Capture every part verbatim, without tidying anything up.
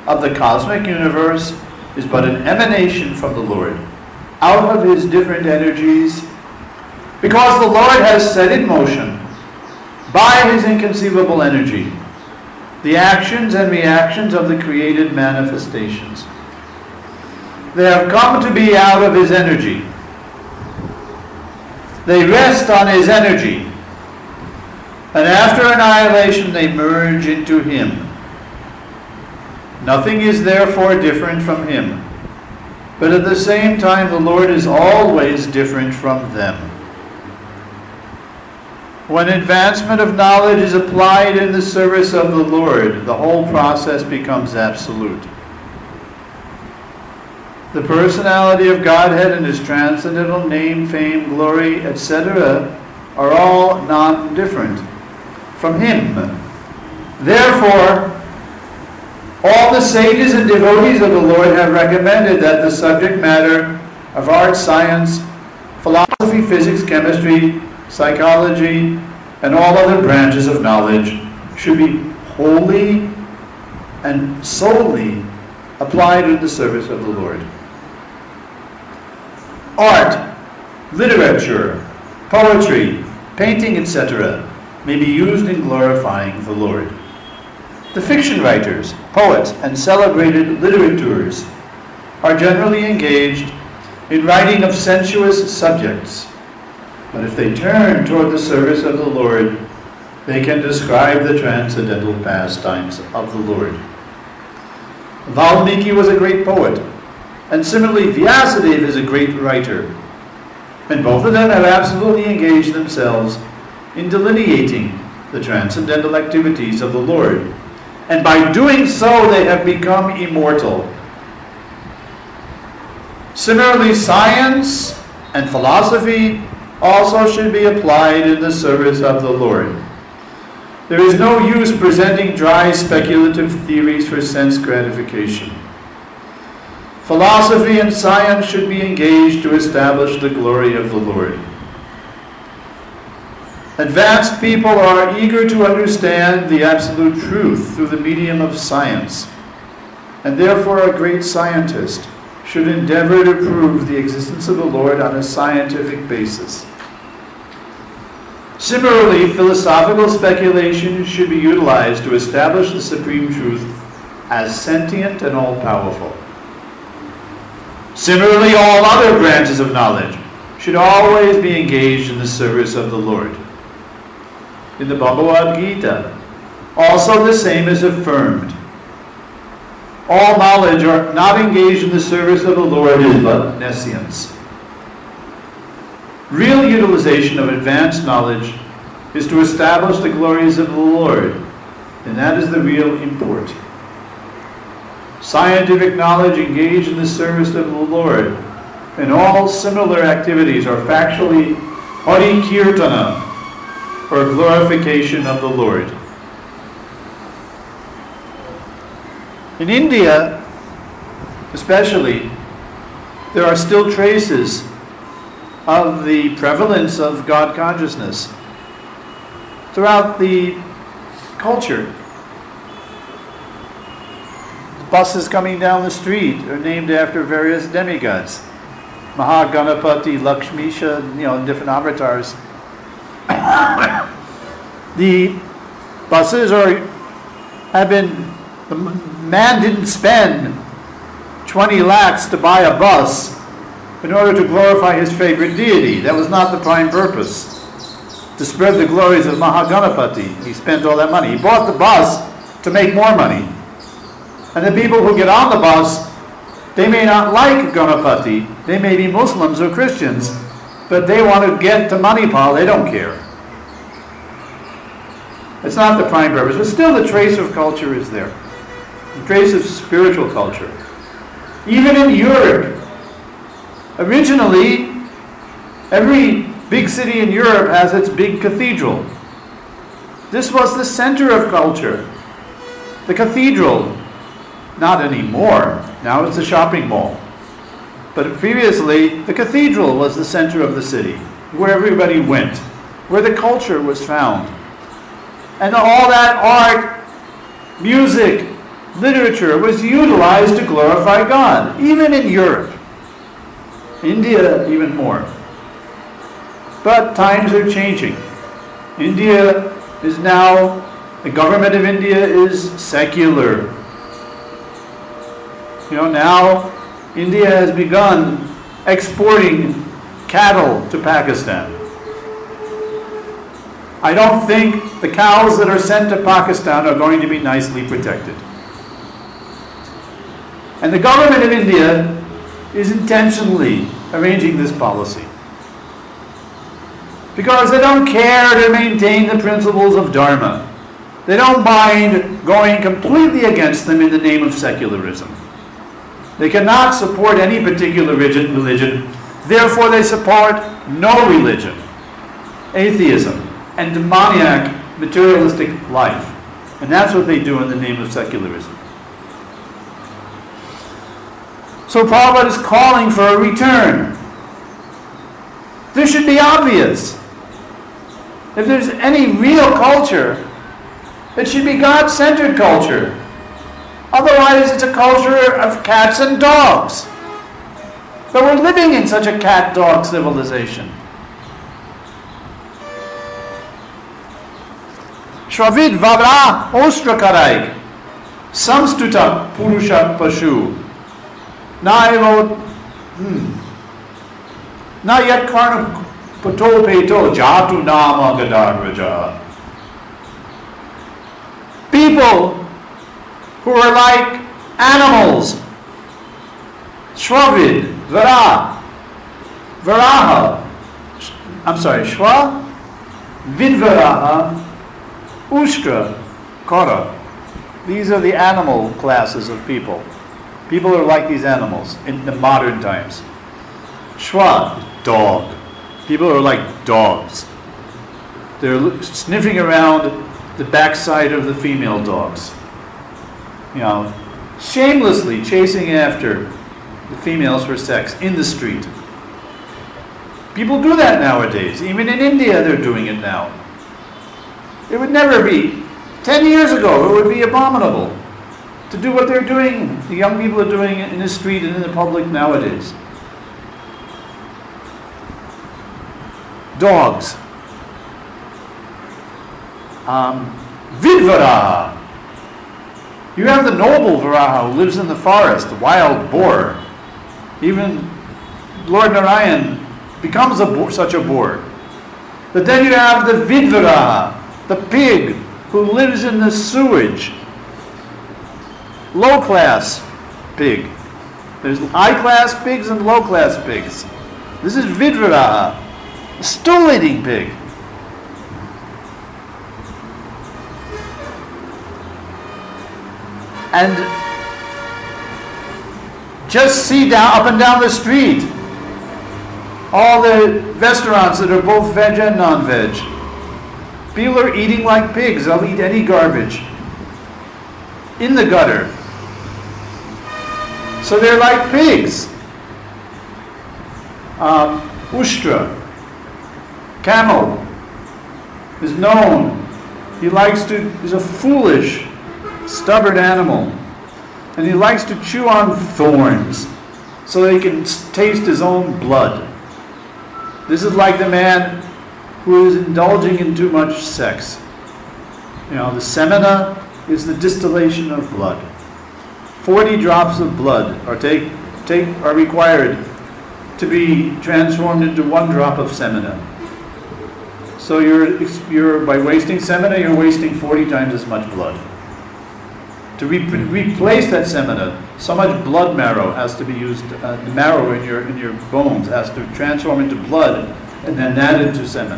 of the cosmic universe is but an emanation from the Lord, out of his different energies, because the Lord has set in motion, by his inconceivable energy, the actions and reactions of the created manifestations. They have come to be out of his energy. They rest on his energy, and after annihilation they merge into him. Nothing is therefore different from him, but at the same time the Lord is always different from them. When advancement of knowledge is applied in the service of the Lord, the whole process becomes absolute. The personality of Godhead and his transcendental name, fame, glory, et cetera are all non-different from him. Therefore, all the sages and devotees of the Lord have recommended that the subject matter of art, science, philosophy, physics, chemistry, psychology, and all other branches of knowledge should be wholly and solely applied in the service of the Lord. Art, literature, poetry, painting, et cetera may be used in glorifying the Lord. The fiction writers, poets, and celebrated literateurs are generally engaged in writing of sensuous subjects. But if they turn toward the service of the Lord, they can describe the transcendental pastimes of the Lord. Valmiki was a great poet, and similarly Vyasadeva is a great writer. And both of them have absolutely engaged themselves in delineating the transcendental activities of the Lord. And by doing so, they have become immortal. Similarly, science and philosophy also should be applied in the service of the Lord. There is no use presenting dry speculative theories for sense gratification. Philosophy and science should be engaged to establish the glory of the Lord. Advanced people are eager to understand the absolute truth through the medium of science, and therefore a great scientist should endeavor to prove the existence of the Lord on a scientific basis. Similarly, philosophical speculation should be utilized to establish the supreme truth as sentient and all-powerful. Similarly, all other branches of knowledge should always be engaged in the service of the Lord. In the Bhagavad Gita, also the same is affirmed. All knowledge are not engaged in the service of the Lord is but nescience. Real utilization of advanced knowledge is to establish the glories of the Lord, and that is the real import. Scientific knowledge engaged in the service of the Lord and all similar activities are factually Hari Kirtana, or glorification of the Lord. In India, especially, there are still traces of the prevalence of God consciousness throughout the culture. Buses coming down the street are named after various demigods. Mahaganapati, Lakshmisha, you know, different avatars. The buses are have been, the man didn't spend twenty lakhs to buy a bus in order to glorify his favorite deity. That was not the prime purpose. To spread the glories of Mahaganapati. He spent all that money. He bought the bus to make more money. And the people who get on the bus, they may not like Ganapati. They may be Muslims or Christians, but they want to get to Manipal. They don't care. It's not the prime purpose, but still the trace of culture is there. The trace of spiritual culture. Even in Europe, originally, every big city in Europe has its big cathedral. This was the center of culture. The cathedral, not anymore. Now it's a shopping mall. But previously, the cathedral was the center of the city, where everybody went, where the culture was found. And all that art, music, literature was utilized to glorify God, even in Europe. India, even more. But times are changing. India is now, the government of India is secular. You know, now India has begun exporting cattle to Pakistan. I don't think the cows that are sent to Pakistan are going to be nicely protected. And the government of India is intentionally arranging this policy, because they don't care to maintain the principles of Dharma. They don't mind going completely against them in the name of secularism. They cannot support any particular religion, therefore they support no religion, atheism, and demoniac materialistic life. And that's what they do in the name of secularism. So Prabhupada is calling for a return. This should be obvious. If there's any real culture, it should be God-centered culture. Otherwise, it's a culture of cats and dogs. But we're living in such a cat-dog civilization. Shravid Vavra Ostrakarai Samstuta Purusha Pashu Naivo Nayat Karna Pato Peto Jatu Nama Gadagraja. People who are like animals. Shravid, Vara, Varaha. I'm sorry, Shwa, Vidvaraha, Ushtra, Kara. These are the animal classes of people. People are like these animals in the modern times. Shwa, dog. People are like dogs. They're sniffing around the backside of the female dogs. You know, shamelessly chasing after the females for sex in the street. People do that nowadays. Even in India, they're doing it now. It would never be. Ten years ago, it would be abominable to do what they're doing, the young people are doing in the street and in the public nowadays. Dogs. Um, Vidvaraha. You have the noble Varaha who lives in the forest, the wild boar. Even Lord Narayan becomes a boar, such a boar. But then you have the Vidvaraha, the pig who lives in the sewage. Low-class pig. There's high-class pigs and low-class pigs. This is Vidvaraha, a stool-eating pig. And just see down up and down the street all the restaurants that are both veg and non-veg. People are eating like pigs. They'll eat any garbage in the gutter. So they're like pigs. Um, Ushtra, camel, is known. He likes to, he's a foolish, stubborn animal. And he likes to chew on thorns so that he can taste his own blood. This is like the man who is indulging in too much sex. You know, the semina is the distillation of blood. Forty drops of blood are take, take are required to be transformed into one drop of semina. So you're you're by wasting semina, you're wasting forty times as much blood. To re- replace that semina, so much blood marrow has to be used. Uh, the marrow in your in your bones has to transform into blood, and then that into semen.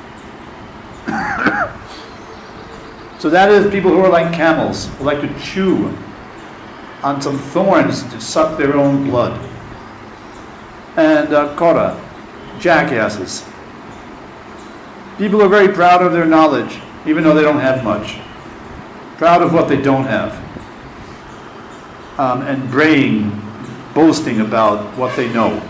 So that is people who are like camels, who like to chew on some thorns to suck their own blood. And uh, kora, jackasses. People are very proud of their knowledge, even though they don't have much. Proud of what they don't have. Um, and braying, boasting about what they know.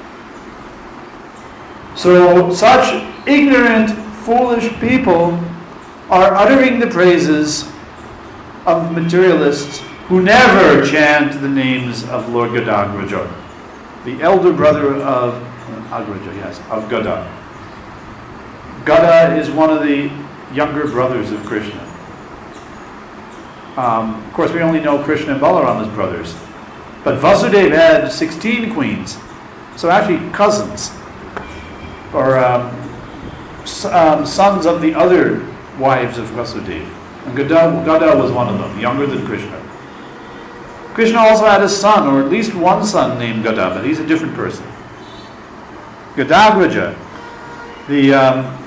So such ignorant, foolish people are uttering the praises of materialists who never chant the names of Lord Gadagraja, the elder brother of Agraja, yes, of Gada. Gada is one of the younger brothers of Krishna. Um, of course, we only know Krishna and Balaram as brothers, but Vasudeva had sixteen queens, so actually cousins, or um, um, sons of the other wives of Vasudeva. And Gada, Gada was one of them, younger than Krishna. Krishna also had a son, or at least one son named Gada, but he's a different person. Gadagraja, the um,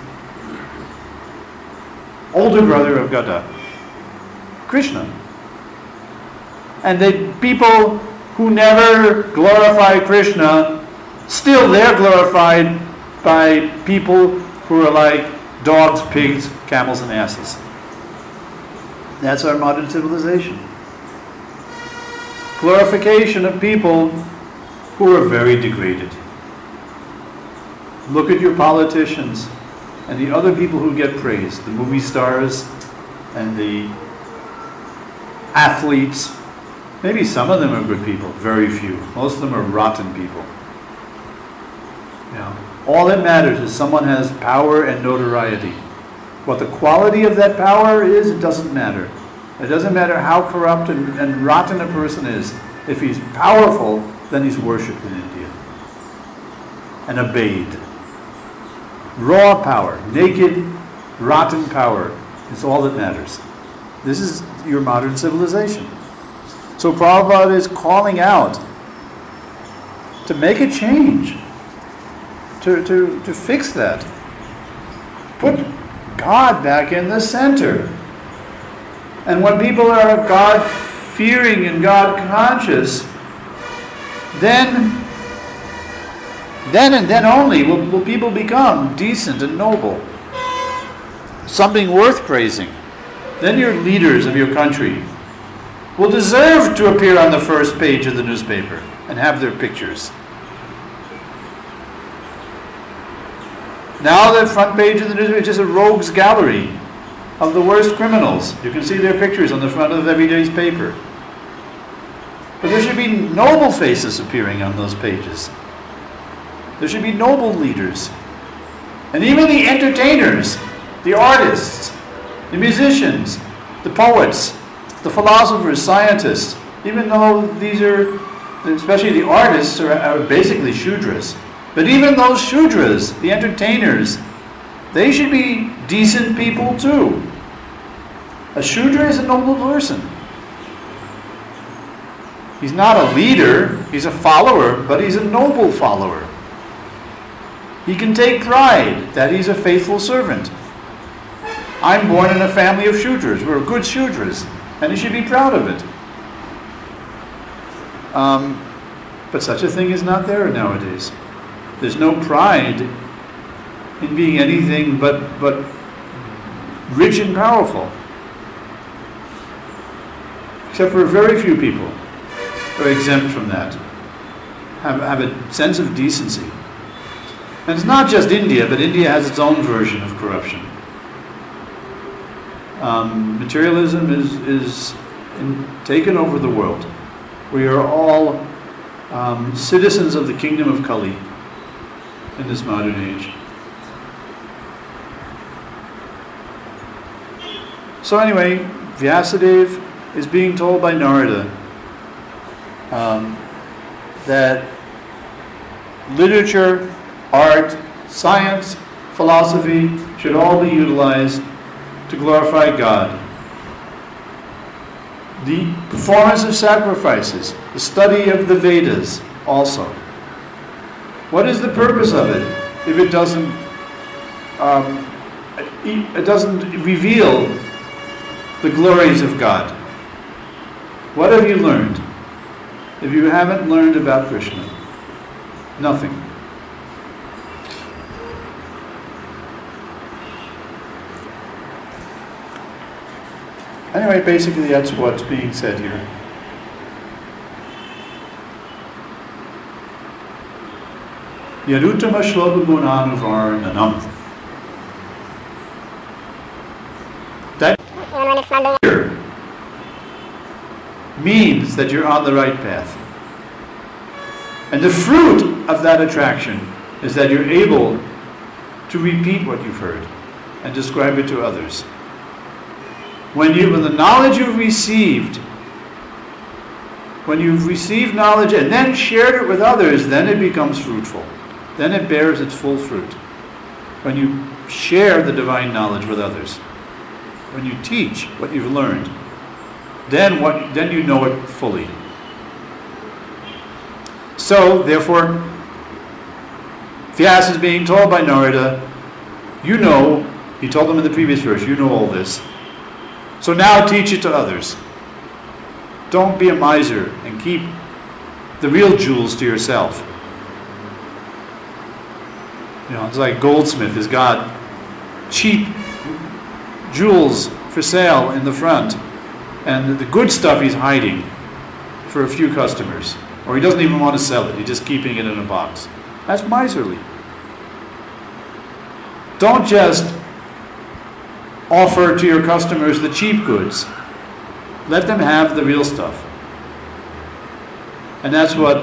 older brother of Gada, Krishna. And the people who never glorify Krishna, still they're glorified by people who are like dogs, pigs, camels, and asses. That's our modern civilization. Glorification of people who are very degraded. Look at your politicians and the other people who get praised, the movie stars and the athletes. Maybe some of them are good people, very few. Most of them are rotten people. You know, all that matters is someone has power and notoriety. What the quality of that power is, it doesn't matter. It doesn't matter how corrupt and, and rotten a person is. If he's powerful, then he's worshipped in India and obeyed. Raw power, naked, rotten power is all that matters. This is your modern civilization. So Prabhupada is calling out to make a change, to, to, to fix that. Put God back in the center. And when people are God-fearing and God-conscious, then, then and then only will, will people become decent and noble. Something worth praising. Then your leaders of your country will deserve to appear on the first page of the newspaper and have their pictures. Now the front page of the newspaper is just a rogues gallery of the worst criminals. You can see their pictures on the front of every day's paper. But there should be noble faces appearing on those pages. There should be noble leaders. And even the entertainers, the artists, the musicians, the poets, the philosophers, scientists, even though these are, especially the artists, are, are basically Shudras. But even those Shudras, the entertainers, they should be decent people too. A Shudra is a noble person. He's not a leader, he's a follower, but he's a noble follower. He can take pride that he's a faithful servant. I'm born in a family of Shudras. We're good Shudras, and he should be proud of it. Um, but such a thing is not there nowadays. There's no pride in being anything but, but rich and powerful. Except for very few people who are exempt from that. Have, have a sense of decency. And it's not just India, but India has its own version of corruption. Um, materialism is, is in, taken over the world. We are all um, citizens of the kingdom of Kali in this modern age. So anyway, Vyasadeva is being told by Narada um, that literature, art, science, philosophy should all be utilized to glorify God. The performance of sacrifices, the study of the Vedas also. What is the purpose of it if it doesn't um, it doesn't reveal the glories of God? What have you learned if you haven't learned about Krishna? Nothing. Anyway, basically that's what's being said here. Yaduttama shloka gunanuvarnanam. That here that you're on the right path. And the fruit of that attraction is that you're able to repeat what you've heard and describe it to others. When you, when the knowledge you've received, when you've received knowledge and then shared it with others, then it becomes fruitful. Then it bears its full fruit. When you share the divine knowledge with others, when you teach what you've learned, then what then you know it fully. So, therefore, Vyasa is being told by Narada, you know, he told them in the previous verse, you know all this. So now teach it to others. Don't be a miser and keep the real jewels to yourself. You know, it's like Goldsmith has got cheap jewels for sale in the front, and the good stuff he's hiding for a few customers. Or he doesn't even want to sell it, he's just keeping it in a box. That's miserly. Don't just offer to your customers the cheap goods. Let them have the real stuff. And that's what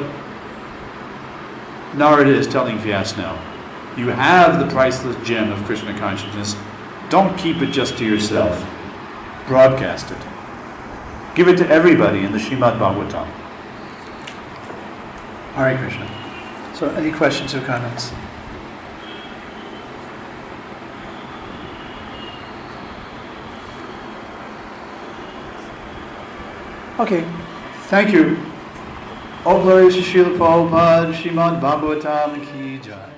Narada is telling Vyasa now. You have the priceless gem of Krishna consciousness. Don't keep it just to yourself. Broadcast it. Give it to everybody in the Srimad Bhagavatam. Hare Krishna. So, any questions or comments? Okay. Thank you. All glories to Srila Prabhupada, Srimad Bhagavatam ki jai.